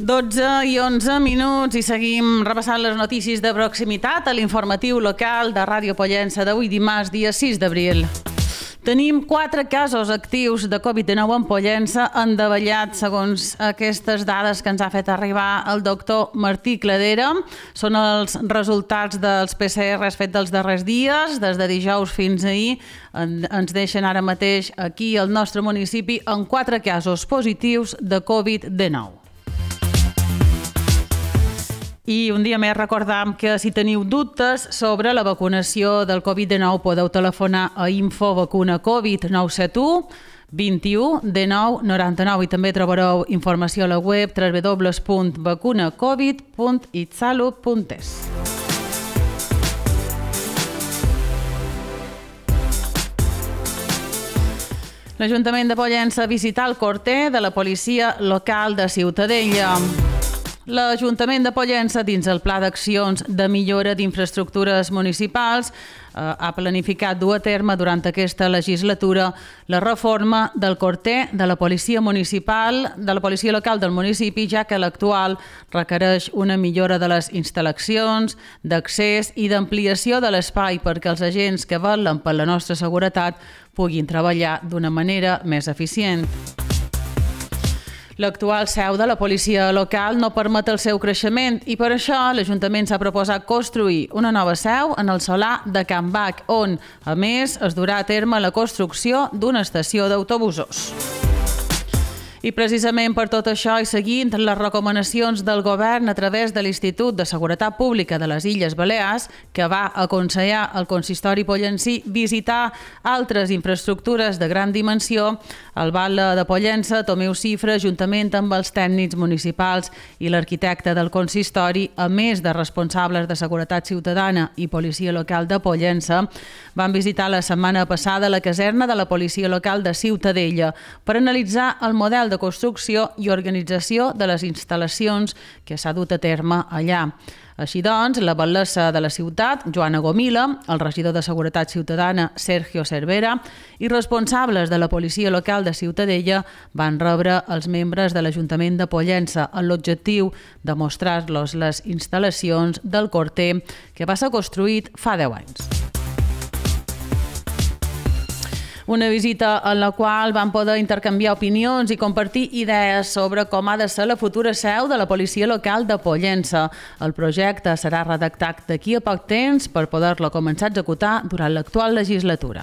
12:11 i seguim repassant les notícies de proximitat a l'informatiu local de Ràdio Pollença d'avui dimarts, dia 6 d'abril. Tenim 4 casos actius de Covid-19 en Pollença, endavellats segons aquestes dades que ens ha fet arribar el doctor Martí Cladera. Són els resultats dels PCRs fets dels darrers dies, des de dijous fins ahir. Ens deixen ara mateix aquí al nostre municipi amb 4 casos positius de Covid-19. I un dia més recordam que si teniu dubtes sobre la vacunació del Covid-19 podeu telefonar a Infovacunacovid 971 21 19 99 i també trobareu informació a la web www.vacunacovid.itsalut.es. L'Ajuntament de Pollença visita el corter de la policia local de Ciutadella. L'Ajuntament de Pollença, dins el Pla d'Accions de Millora d'Infraestructures Municipals, ha planificat dur a terme durant aquesta legislatura la reforma del corter de la policia municipal, de la policia local del municipi, ja que l'actual requereix una millora de les instal·lacions, d'accés i d'ampliació de l'espai perquè els agents que vetllen per la nostra seguretat puguin treballar d'una manera més eficient. L'actual seu de la policia local no permet el seu creixement i per això l'Ajuntament s'ha proposat construir una nova seu en el solar de Can Bac, on, a més, es durà a terme la construcció d'una estació d'autobusos. I precisament per tot això i seguint les recomanacions del govern a través de l'Institut de Seguretat Pública de les Illes Balears, que va aconsellar al consistori pollencí visitar altres infraestructures de gran dimensió, el batlle de Pollença, Tomeu Cifra, juntament amb els tècnics municipals i l'arquitecte del consistori, a més de responsables de seguretat ciutadana i policia local de Pollença, van visitar la setmana passada la caserna de la policia local de Ciutadella per analitzar el model de construcció i organització de les instal·lacions que s'ha dut a terme allà. Així doncs, la batllessa de la ciutat, Joana Gomila, el regidor de Seguretat Ciutadana, Sergio Cervera, i responsables de la policia local de Ciutadella van rebre els membres de l'Ajuntament de Pollença amb l'objectiu de mostrar-los les instal·lacions del corter que va ser construït fa 10 anys. Una visita en la qual van poder intercanviar opinions i compartir idees sobre com ha de ser la futura seu de la policia local de Pollença. El projecte serà redactat d'aquí a poc temps per poder-lo començar a executar durant l'actual legislatura.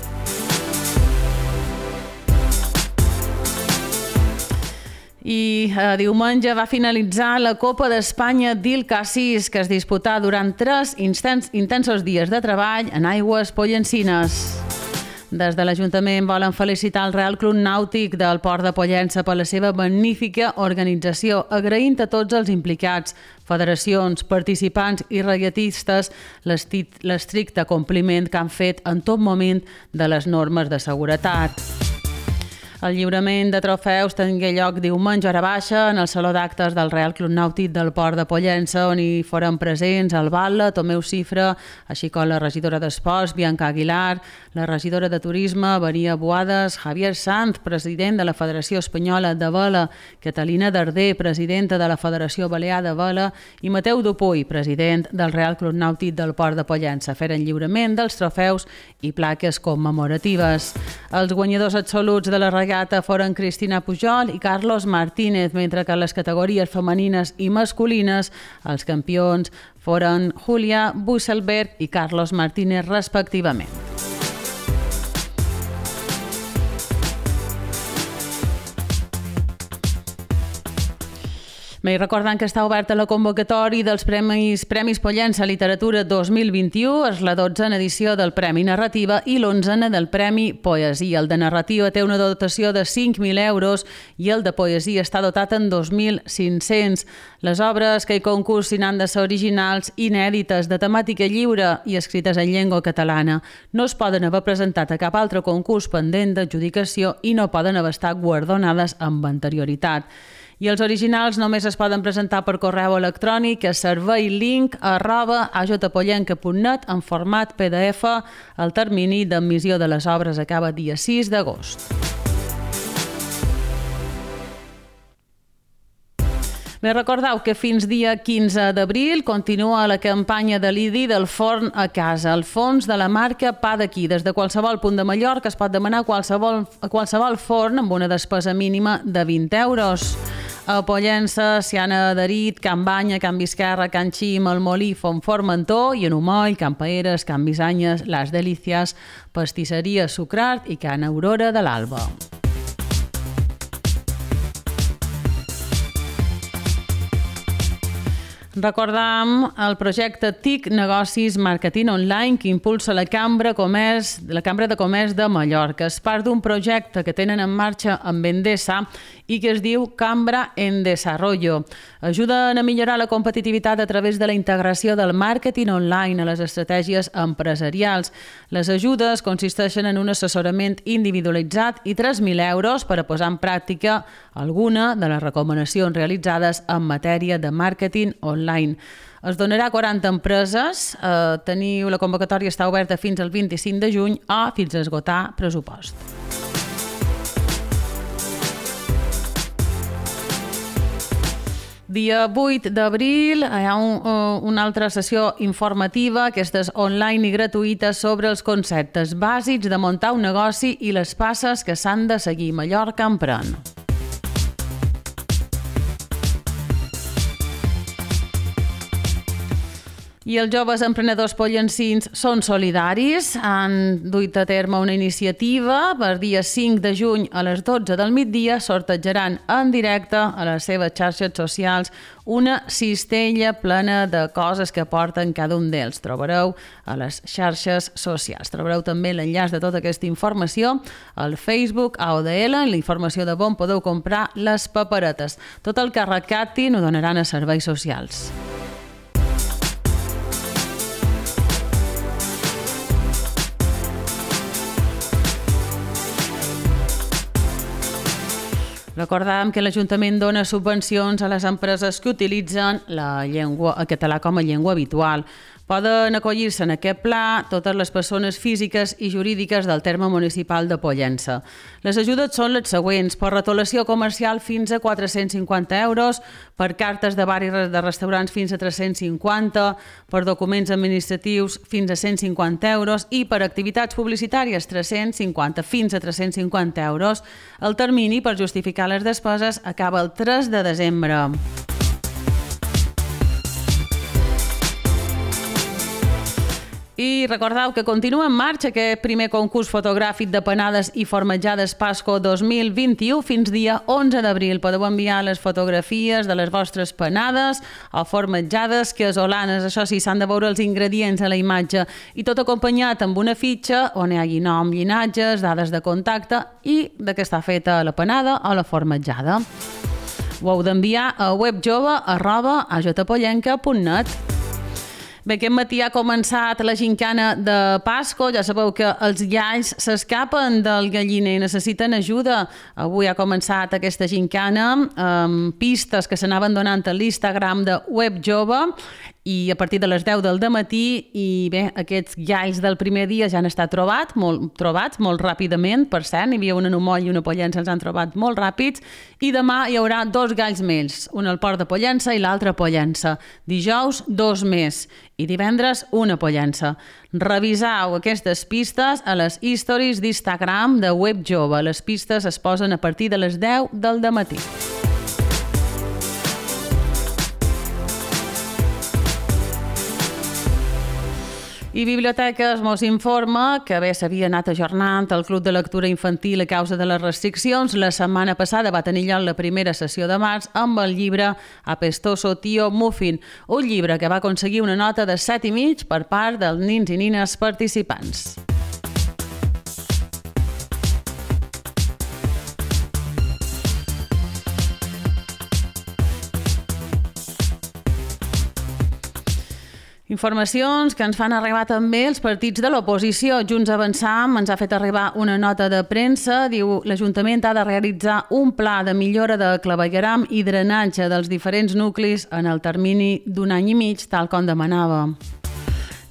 I diumenge va finalitzar la Copa d'Espanya d'Il-Cassis, que es disputà durant 3 intensos dies de treball en aigües pollencines. Des de l'Ajuntament volen felicitar el Real Club Nàutic del Port de Pollença per la seva magnífica organització, agraint a tots els implicats, federacions, participants i regatistes l'estricte compliment que han fet en tot moment de les normes de seguretat. El lliurament de trofeus tingué lloc diumenge a hora baixa en el Saló d'Actes del Real Club Nàutic del Port de Pollença, on hi foren presents el batlle, Tomeu Cifra, així com la regidora d'Esports, Bianca Aguilar, la regidora de Turisme, Maria Boades, Javier Sanz, president de la Federació Espanyola de Vela, Catalina Darder, presidenta de la Federació Balear de Vela, i Mateu Dupuy, president del Real Club Nàutic del Port de Pollença, feren lliurament dels trofeus i plaques commemoratives. Els guanyadors absoluts de la regata foren Cristina Pujol i Carlos Martínez, mentre que en les categories femenines i masculines els campions foren Julia Busselberg i Carlos Martínez respectivament. Bé, recordant que està oberta la convocatòria dels Premis Pollença Literatura 2021, és la 12a edició del Premi Narrativa i l'11a del Premi Poesia. El de Narrativa té una dotació de 5.000 euros i el de Poesia està dotat en 2.500. Les obres que hi concursin han de ser originals, inèdites, de temàtica lliure i escrites en llengua catalana. No es poden haver presentat a cap altre concurs pendent d'adjudicació i no poden haver estat guardonades amb anterioritat. I els originals només es poden presentar per correu electrònic a serveilink@ajpollenca.net en format PDF. El termini d'admissió de les obres acaba dia 6 d'agost. Bé, recordeu que fins dia 15 d'abril continua la campanya de l'IDI del forn a casa, el fons de la marca Pa d'aquí. Des de qualsevol punt de Mallorca es pot demanar a qualsevol forn amb una despesa mínima de 20 euros. A Pollença s'hi han adherit Can Banya, Can Visquerra, Can Xim, El Molí, Font Formentor i en Humoll, Can Paeres, Can Bisanyes, Las Delicias, Pastisseria Sucrart i Can Aurora de l'Alba. Recordam el projecte TIC Negocis Màrqueting Online que impulsa la Cambra de Comerç de Mallorca. És part d'un projecte que tenen en marxa amb Endesa i que es diu Cambra en Desarrollo. Ajuden a millorar la competitivitat a través de la integració del màrqueting online a les estratègies empresarials. Les ajudes consisteixen en un assessorament individualitzat i 3.000 euros per a posar en pràctica alguna de les recomanacions realitzades en matèria de màrqueting online. Es donarà a 40 empreses. La convocatòria està oberta fins al 25 de juny o fins a esgotar pressupost. Dia 8 d'abril hi ha una altra sessió informativa, aquesta és online i gratuïta, sobre els conceptes bàsics de muntar un negoci i les passes que s'han de seguir. Mallorca emprèn. I els joves emprenedors pollencins són solidaris. Han duit a terme una iniciativa. Per dia 5 de juny a les 12 del migdia sortejaran en directe a les seves xarxes socials una cistella plena de coses que porten cada un d'ells. Trobareu a les xarxes socials. Trobareu també l'enllaç de tota aquesta informació al Facebook AODL, la informació de on podeu comprar les paperetes. Tot el que recaptin ho donaran a serveis socials. Recordàvem que l'Ajuntament dona subvencions a les empreses que utilitzen el català com a llengua habitual. Poden acollir-se en aquest pla totes les persones físiques i jurídiques del terme municipal de Pollença. Les ajudes són les següents: per retolació comercial fins a 450 euros, per cartes de bar i de restaurants fins a 350, per documents administratius fins a 150 euros i per activitats publicitàries 350 fins a 350 euros. El termini per justificar les despeses acaba el 3 de desembre. I recordeu que continua en marxa aquest primer concurs fotogràfic de panades i formatjades Pasco 2021 fins dia 11 d'abril. Podeu enviar les fotografies de les vostres panades o formatjades casolanes. Això sí, s'han de veure els ingredients a la imatge i tot acompanyat amb una fitxa on hi hagi nom, llinatges, dades de contacte i de què està feta la panada o la formatjada. Ho heu d'enviar a webjove@ajpollenca.net. Bé, aquest matí ha començat la gincana de Pasco. Ja sabeu que els galls s'escapen del galliner, necessiten ajuda. Avui ha començat aquesta gincana amb pistes que s'anaven donant a l'Instagram de WebJove i a partir de les 10 del dematí, i bé, aquests galls del primer dia ja han estat trobats molt ràpidament. Per cert, hi havia una en Humoll i una a Pollença, els han trobat molt ràpids, i demà hi haurà 2 galls més, un al Port de Pollença i l'altre a Pollença. Dijous, 2 més, i divendres una a Pollença. Reviseu aquestes pistes a les stories d'Instagram de WebJove. Les pistes es posen a partir de les 10 del dematí. I Biblioteques mos informa que bé s'havia anat ajornant el Club de Lectura Infantil a causa de les restriccions. La setmana passada va tenir lloc la primera sessió de març amb el llibre Apestoso Tío Muffin, un llibre que va aconseguir una nota de 7,5 per part dels nins i nines participants. Informacions que ens fan arribar també els partits de l'oposició. Junts Avançam ens ha fet arribar una nota de premsa. Diu: l'Ajuntament ha de realitzar un pla de millora de clavegueram i drenatge dels diferents nuclis en el termini d'un any i mig, tal com demanava.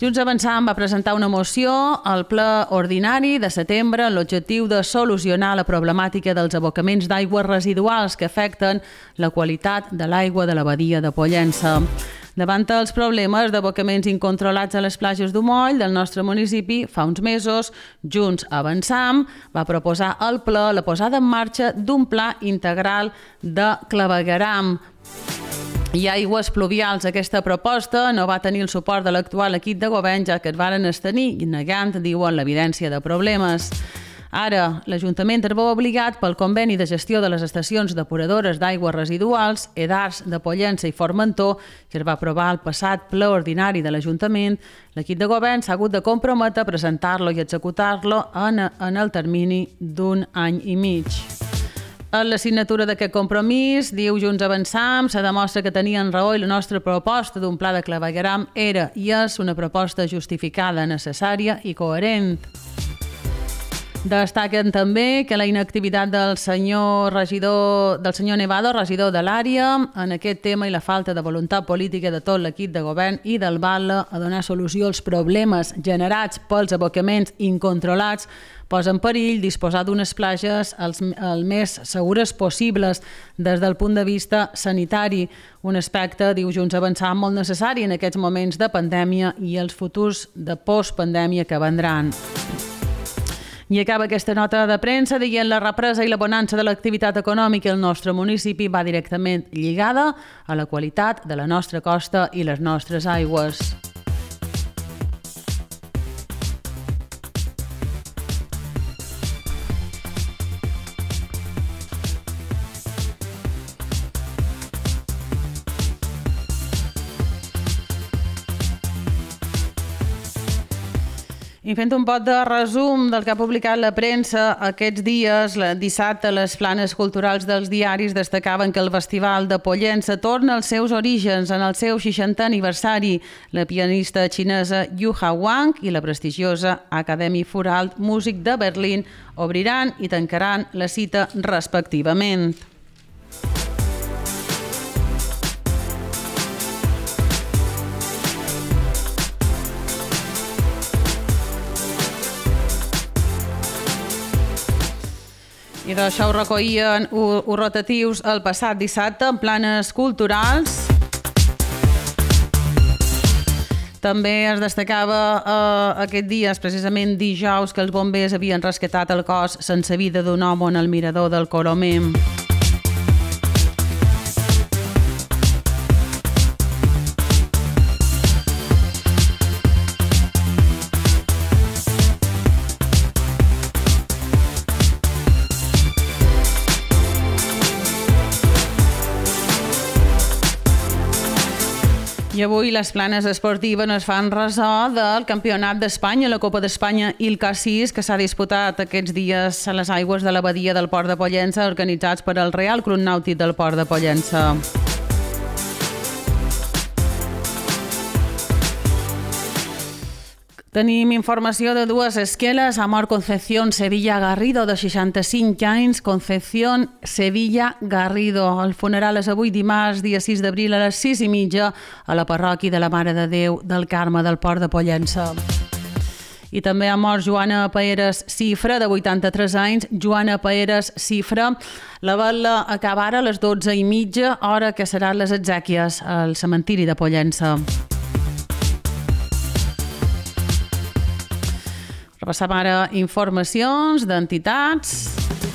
Junts Avançam va presentar una moció al ple ordinari de setembre amb l'objectiu de solucionar la problemàtica dels abocaments d'aigües residuals que afecten la qualitat de l'aigua de la badia de Pollença. Davant els problemes d'abocaments incontrolats a les platges d'Umoll del nostre municipi, fa uns mesos, Junts Avançam va proposar al ple la posada en marxa d'un pla integral de clavegueram i aigües pluvials. Aquesta proposta no va tenir el suport de l'actual equip de govern, ja que es varen abstenir, negant, diuen, l'evidència de problemes. Ara, l'Ajuntament es veu obligat pel conveni de gestió de les estacions depuradores d'aigües residuals, EDARS de Pollença i Formentor, que es va aprovar al passat ple ordinari de l'Ajuntament. L'equip de govern s'ha hagut de comprometre a presentar-lo i executar-lo en el termini d'un any i mig. En la signatura d'aquest compromís, diu Junts Avançam, se demostra que tenien raó i la nostra proposta d'un pla de clavegueram era i és una proposta justificada, necessària i coherent. Destaquen també que la inactivitat del senyor Nevado, regidor de l'àrea, en aquest tema i la falta de voluntat política de tot l'equip de govern i del BAL a donar solució als problemes generats pels abocaments incontrolats posa en perill disposar d'unes platges el més segures possibles des del punt de vista sanitari. Un aspecte, diu Junts Avançam, molt necessari en aquests moments de pandèmia i els futurs de postpandèmia que vendran. I acaba aquesta nota de premsa dient la represa i la bonança de l'activitat econòmica al nostre municipi va directament lligada a la qualitat de la nostra costa i les nostres aigües. I fent un pot de resum del que ha publicat la premsa aquests dies, dissabte les planes culturals dels diaris destacaven que el Festival de Pollença torna als seus orígens en el seu 60è aniversari. La pianista xinesa Yu Hao-wang i la prestigiosa Acadèmia Foral Músic de Berlín obriran i tancaran la cita respectivament. I d'això ho recollien rotatius el passat dissabte en planes culturals. També es destacava aquest dia, precisament dijous, que els bombers havien rescatat el cos sense vida d'un home en el mirador del Colomer. I avui les planes esportives es fan ressò del Campionat d'Espanya, la Copa d'Espanya ILCA6, que s'ha disputat aquests dies a les aigües de la badia del Port de Pollença, organitzats per el Real Club Nàutic del Port de Pollença. Tenim informació de dues esqueles. Ha mort Concepción Sevilla Garrido, de 65 anys. Concepción Sevilla Garrido. El funeral és avui dimarts, dia 6 d'abril, a les 6:30, a la parròquia de la Mare de Déu del Carme del Port de Pollença. I també ha mort Joana Paeres Cifra, de 83 anys. Joana Paeres Cifra. La vetla acaba ara a les 12:30, hora que seran les exèquies al cementiri de Pollença. Repassem ara informacions d'entitats.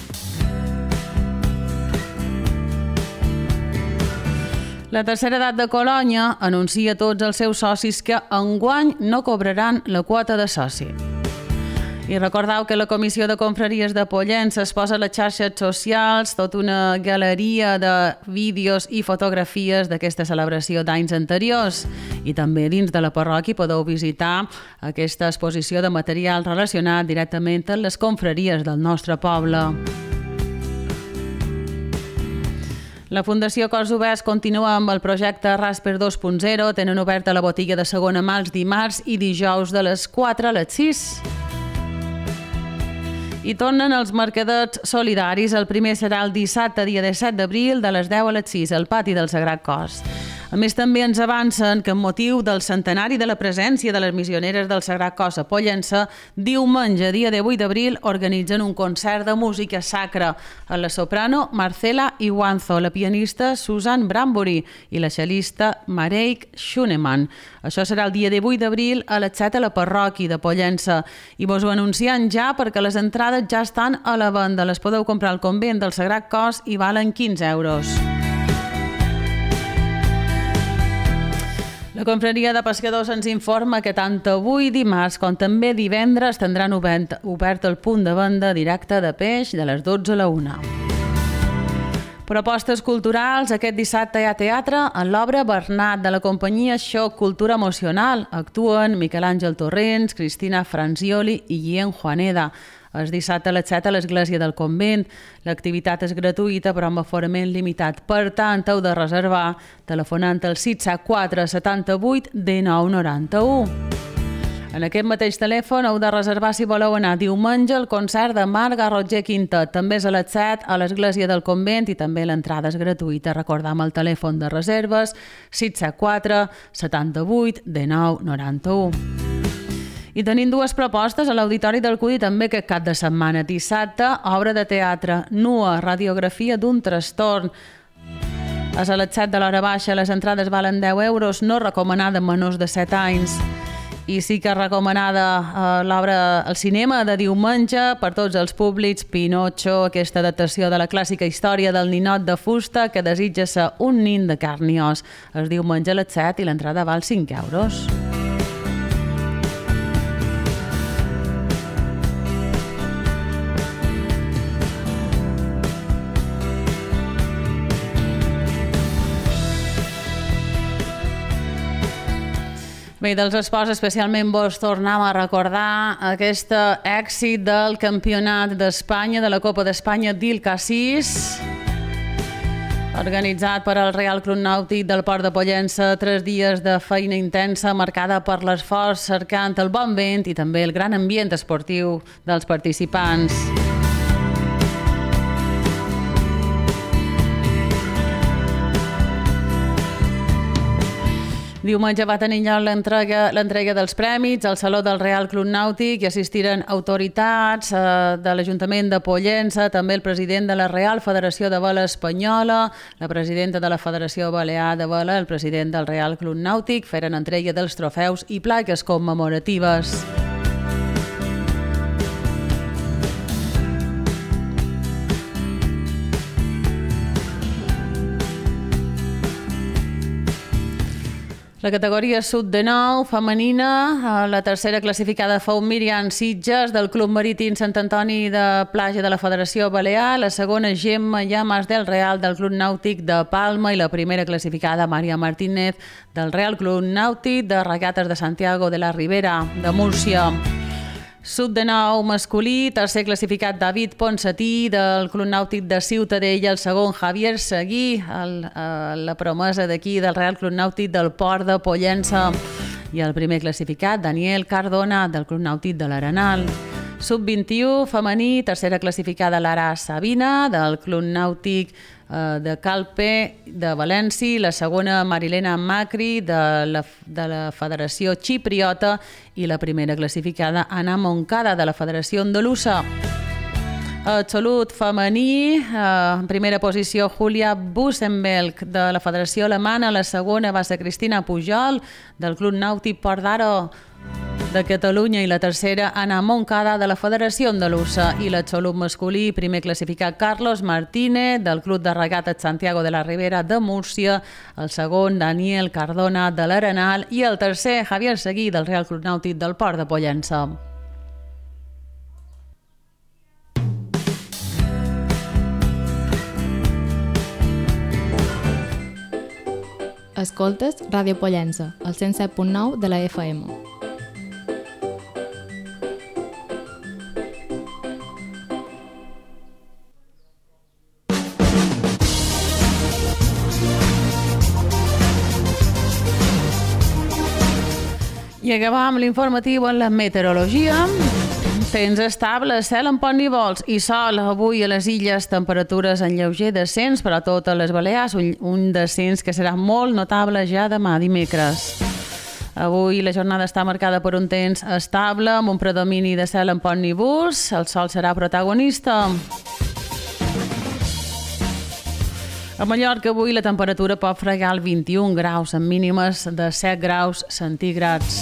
La Tercera Edat de Colònia anuncia a tots els seus socis que enguany no cobraran la quota de soci. I recordeu que la Comissió de Confraries de Pollença es posa a les xarxes socials tota una galeria de vídeos i fotografies d'aquesta celebració d'anys anteriors. I també dins de la parròquia podeu visitar aquesta exposició de material relacionat directament amb les confraries del nostre poble. La Fundació Cors Oberts continua amb el projecte Rasper 2.0. Tenen oberta la botiga de segona mà els dimarts i dijous de les 4 a les 6. I tornen els mercadets solidaris. El primer serà el dissabte, dia 17 d'abril, de les 10 a les 6, al pati del Sagrat Cos. A més, també ens avancen que amb motiu del centenari de la presència de les missioneres del Sagrat Cos a Pollença, diumenge, dia 18 d'abril, organitzen un concert de música sacra a la soprano Marcela Iwanzo, la pianista Susan Brambury i la cel·lista Mareik Schunemann. Això serà el dia 18 d'abril a les 7 a la parròquia de Pollença. I vos ho anunciem ja perquè les entrades ja estan a la venda. Les podeu comprar al convent del Sagrat Cos i valen 15 euros. La confraria de pescadors ens informa que tant avui dimarts com també divendres tindran obert el punt de venda directe de peix de les 12 a la 1. Propostes culturals. Aquest dissabte hi ha teatre en l'obra Bernat de la companyia Xoc Cultura Emocional. Actuen Miquel Àngel Torrents, Cristina Franzioli i Guillem Juaneda. El dissabte a les 7 a l'església del convent. L'activitat és gratuïta però amb aforament limitat. Per tant, heu de reservar telefonant al 674 78 19 91. En aquest mateix telèfon heu de reservar si voleu anar diumenge al concert de Marga Roger Quintet. També és a les 7 a l'església del convent i també l'entrada és gratuïta. Recordam el telèfon de reserves 674 78 19 91. I tenim dues propostes a l'Auditori del Cudi també aquest cap de setmana. Dissabte, obra de teatre Nua, radiografia d'un trastorn. És a les 7 de l'hora baixa, les entrades valen 10 euros, no recomanada menors de 7 anys. I sí que recomanada l'obra al cinema de diumenge per tots els públics, Pinocho, aquesta adaptació de la clàssica història del ninot de fusta que desitja ser un nin de carn i os. El diumenge a les 7 i l'entrada val 5 euros. Bé, dels esports especialment vos tornem a recordar aquest èxit del Campionat d'Espanya, de la Copa d'Espanya d'ILCA6, organitzat per al Real Club Nàutic del Port de Pollença. 3 dies de feina intensa marcada per l'esforç cercant el bon vent i també el gran ambient esportiu dels participants. Diumenge va tenir lloc l'entrega dels prèmits al Saló del Real Club Nàutic i assistiren autoritats de l'Ajuntament de Pollença, també el president de la Real Federació de Vela Espanyola, la presidenta de la Federació Balear de Vela, el president del Real Club Nàutic, feren entrega dels trofeus i plaques commemoratives. La categoria sub-19 femenina, la tercera classificada fou Míriam Sitges del Club Marítim Sant Antoni de Platja de la Federació Balear, la segona Gemma Llamas del Real del Club Nàutic de Palma i la primera classificada Maria Martínez del Real Club Nàutic de Regates de Santiago de la Ribera de Múrcia. Sub-19 masculí, tercer classificat David Ponsatí del Club Nàutic de Ciutadella, el segon Javier Seguí, la promesa d'aquí del Real Club Nàutic del Port de Pollença, i el primer classificat Daniel Cardona del Club Nàutic de l'Arenal. Sub-21 femení, tercera classificada Lara Sabina del Club Nàutic de Calpe de València, la segona Marilena Macri de la Federació Xipriota i la primera classificada Anna Moncada de la Federació Andalusa. Absolut femení, en primera posició Julia Busenbelk de la Federació Alemana, la segona va ser Cristina Pujol del Club Nàutic Port d'Aro de Catalunya i la tercera Anna Moncada de la Federació Andalusa, i l'absolut masculí, primer classificat Carlos Martínez del Club de Regates Santiago de la Ribera de Múrcia, el segon Daniel Cardona de l'Arenal i el tercer Javier Seguí del Real Club Nàutic del Port de Pollença. Escoltes Ràdio Pollença, el 107.9 de la FM. I acabam l'informatiu en la meteorologia. Temps estable, cel amb pont i vols i sol. Avui a les illes temperatures en lleuger descens, però a totes les Balears un descens que serà molt notable ja demà dimecres. Avui la jornada està marcada per un temps estable, amb un predomini de cel amb pont núvols. El sol serà protagonista. A Mallorca avui la temperatura pot fregar el 21 graus, amb mínimes de 7 graus centígrads.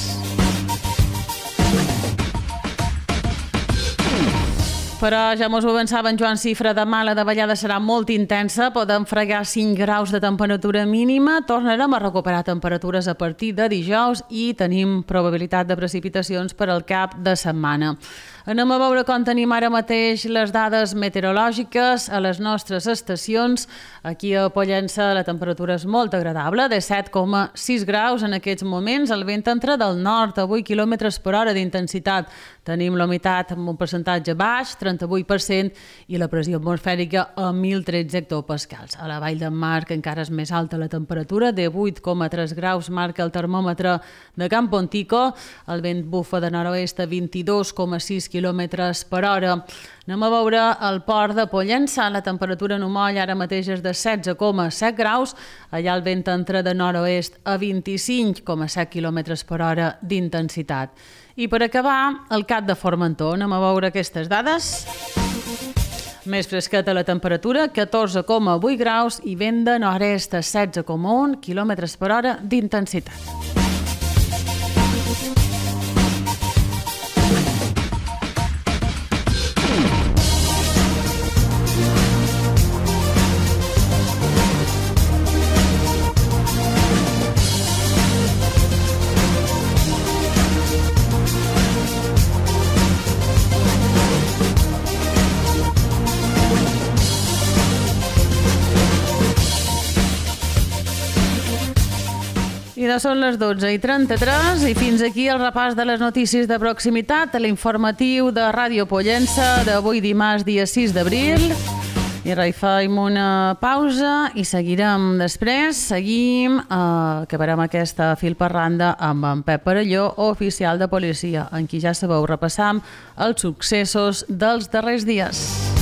Però ja mos ho avançava en Joan Cifra, demà la davallada serà molt intensa, podem fregar 5 graus de temperatura mínima, tornarem a recuperar temperatures a partir de dijous i tenim probabilitat de precipitacions per al cap de setmana. Anem a veure com tenim ara mateix les dades meteorològiques a les nostres estacions. Aquí a Pollença la temperatura és molt agradable, de 7,6 graus en aquests moments. El vent entra del nord a 8 km per hora d'intensitat. Tenim l'humitat amb un percentatge baix, 38%, i la pressió atmosfèrica a 1.013 hectopascals. A la Vall d'en Marc encara és més alta la temperatura, de 8,3 graus marca el termòmetre de Can Pontico. El vent bufa de nord-oest a 22,6 km per hora. Anem a veure el port de Pollença. La temperatura en Umoll ara mateix és de 16,7 graus. Allà el vent entra de nord-oest a 25,7 km per hora d'intensitat. I per acabar, el Cap de Formentor. Anem a veure aquestes dades. Més fresqueta la temperatura, 14,8 graus i vent de nord-est a 16,1 km per hora d'intensitat. I ara són les 12:33 i fins aquí el repàs de les notícies de proximitat a l'informatiu de Ràdio Pollença d'avui dimarts, dia 6 d'abril. I ara hi fem una pausa i seguirem després. Acabarem aquesta fil per randa amb en Pep Perelló, oficial de policia, en qui ja sabeu repassam els successos dels darrers dies.